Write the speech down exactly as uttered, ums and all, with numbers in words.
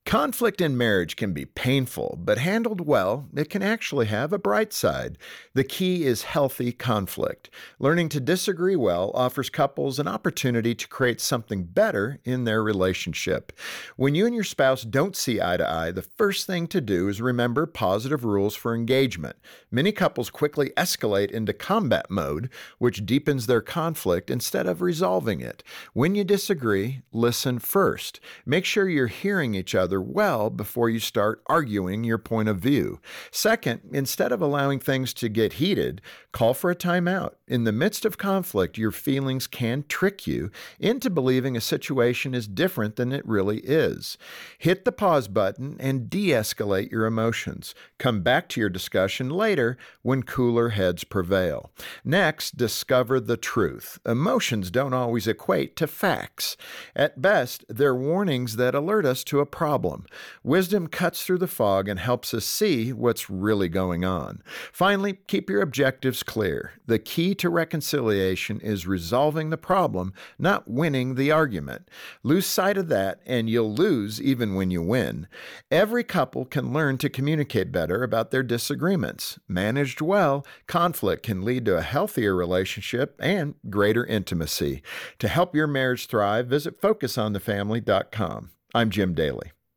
Conflict in marriage can be painful, but handled well, it can actually have a bright side. The key is healthy conflict. Learning to disagree well offers couples an opportunity to create something better in their relationship. When you and your spouse don't see eye to eye, the first thing to do is remember positive rules for engagement. Many couples quickly escalate into combat mode, which deepens their conflict instead of resolving it. When you disagree, listen first. Make sure you're hearing each other well before you start arguing your point of view. Second, instead of allowing things to get heated, call for a timeout. In the midst of conflict, your feelings can trick you into believing a situation is different than it really is. Hit the pause button and de-escalate your emotions. Come back to your discussion later when cooler heads prevail. Next, discover the truth. Emotions don't always equate to facts. At best, they're warnings that alert us to a problem. Wisdom cuts through the fog and helps us see what's really going on. Finally, keep your objectives clear. The key to reconciliation is resolving the problem, not winning the argument. Lose sight of that, and you'll lose even when you win. Every couple can learn to communicate better about their disagreements. Managed well, conflict can lead to a healthier relationship and greater intimacy. To help your marriage thrive, visit focus on the family dot com. I'm Jim Daly.